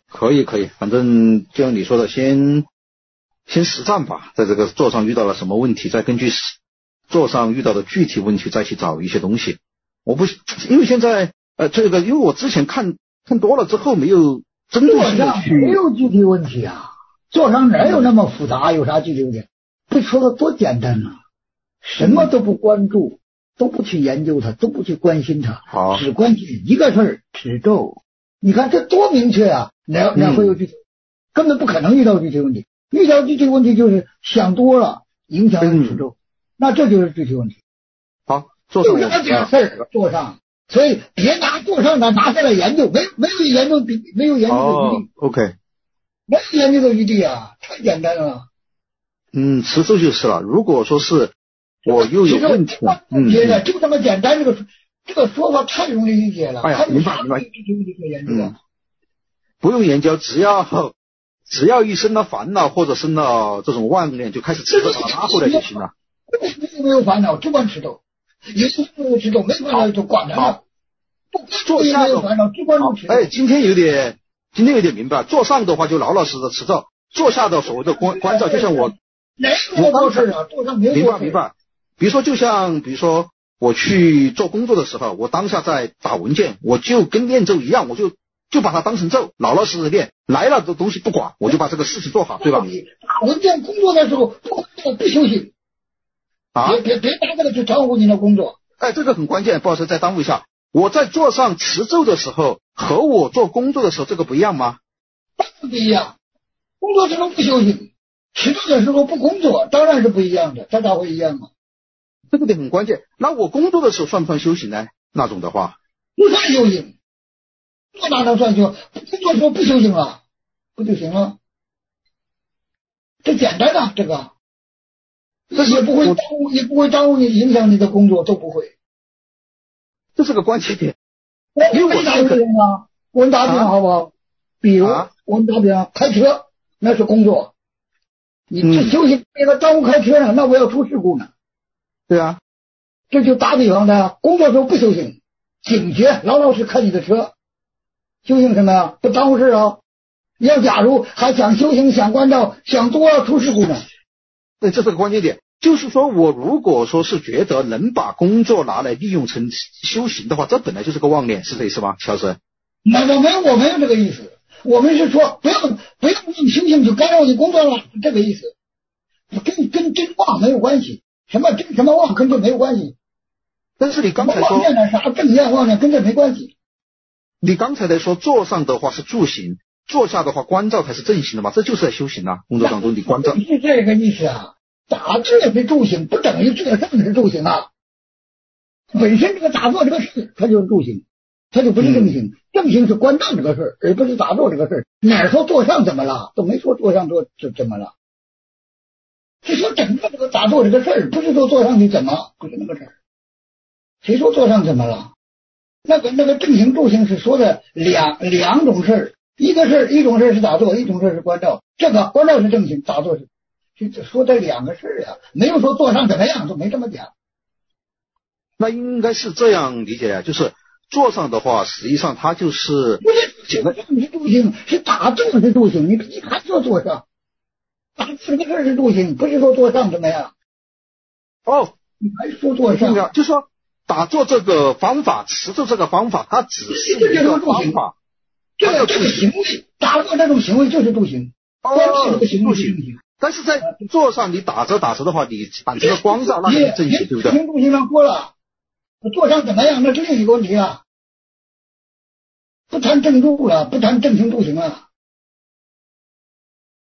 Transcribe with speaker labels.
Speaker 1: 可以，反正就像你说的，先实战吧，在这个座上遇到了什么问题，再根据座上遇到的具体问题再去找一些东西。因为现在这个，因为我之前看多了之后，没有针对性的去，
Speaker 2: 没有具体问题啊，座上哪有那么复杂，有啥具体问题？这说的多简单啊，什么都不关注，都不去研究它，都不去关心它，只关心一个事儿，持咒。你看这多明确啊！哪会有具体？根本不可能遇到具体问题。遇到具体问题就是想多了，影响了持咒，那这就是具体问题。
Speaker 1: 好，座上
Speaker 2: 就这点事儿，座上，所以别拿座上的拿下来研究，没有研究的余地。
Speaker 1: OK，
Speaker 2: 没有研究的余地啊，太简单了。
Speaker 1: 持咒就是了。如果说是我又有问题，
Speaker 2: 就这么简单，这个说法太容易理解了。
Speaker 1: 哎呀，明白。不用研究，只要一生了烦恼或者生了这种妄念，就开始持咒把它拉回来就行了。
Speaker 2: 没有烦恼，只管持咒；有持咒，没烦恼就管它了。
Speaker 1: 坐下的
Speaker 2: 烦恼，只管持咒。
Speaker 1: 今天有点明白。坐上的话就老老实实的持咒，坐下的所谓的关照，就像我
Speaker 2: 刚才坐上没有
Speaker 1: 明白。比如说我去做工作的时候，我当下在打文件，我就跟念咒一样，我就把它当成咒，老老实实念，来了的东西不管，我就把这个事情做好，对吧？
Speaker 2: 打文件工作的时候不休息啊！别拿这个去耽误你的工作。
Speaker 1: 这个很关键，不好意思，再耽误一下。我在座上持咒的时候和我做工作的时候，这个不一样吗？
Speaker 2: 当然不一样。工作时候不休息，持咒的时候不工作，当然是不一样的。这咋会一样啊？
Speaker 1: 这个点很关键。那我工作的时候算不算修行呢？那种的话
Speaker 2: 不算修行。这哪能算修？工作时候不修行了，不就行了？这简单啊，这个也不会耽误你，影响你的工作，都不会。
Speaker 1: 这是个关键点。
Speaker 2: 因为我打比方我们打比方好不好？比如我们打比方开车，那是工作。你这休息别了，耽误开车呢，那我要出事故呢。
Speaker 1: 对啊，
Speaker 2: 这就打比方的，工作时候不修行，警觉，老老实开你的车，修行什么呀？不耽误事啊。要假如还想修行、想关照、想多了出事故呢？
Speaker 1: 对，这是个关键点。就是说我如果说是觉得能把工作拿来利用成修行的话，这本来就是个妄念，是这意思吗，乔师？
Speaker 2: 我没有这个意思。我们是说不要用修行去干扰你工作了，是这个意思。跟真妄没有关系。什么真什么妄跟这没有关系。
Speaker 1: 但是你刚才说
Speaker 2: 妄念的啥正念妄念跟这没关系。
Speaker 1: 你刚才在说坐上的话是助行，坐下的话关照才是正行的嘛，这就是在修行啊。工作当中你关照
Speaker 2: 是这个意思啊。打坐是助行，不等于坐上是助行啊。本身这个打坐这个事它就是助行，它就不是正行。正行是关照这个事而不是打坐这个事。哪说坐上怎么了？都没说坐上怎么了。是说整个这个打坐这个事儿，不是说坐上去怎么，不是那个事儿。谁说坐上怎么了？那个正行助行是说的两种事儿，一种事儿是打坐，一种事儿是关照。这个关照是正行，打坐是说这两个事儿呀，没有说坐上怎么样，都没这么讲。
Speaker 1: 那应该是这样理解呀，就是坐上的话，实际上它就是
Speaker 2: 不是简单是助行，是打坐是助行，你还说坐上？打坐这个事儿是助行，不是说坐上怎么样？你还说坐上？
Speaker 1: 就是说打坐这个方法，持咒这个方法，它只是一个方法。
Speaker 2: 这个行为，打坐这种行为就是助行。这个行为是助行。
Speaker 1: 但是在坐上你打着的话，你产生了光照，那是正行，对不对？
Speaker 2: 助行上过了，坐上怎么样？那是另一个问题啊。不谈正助了，不谈正行助行了。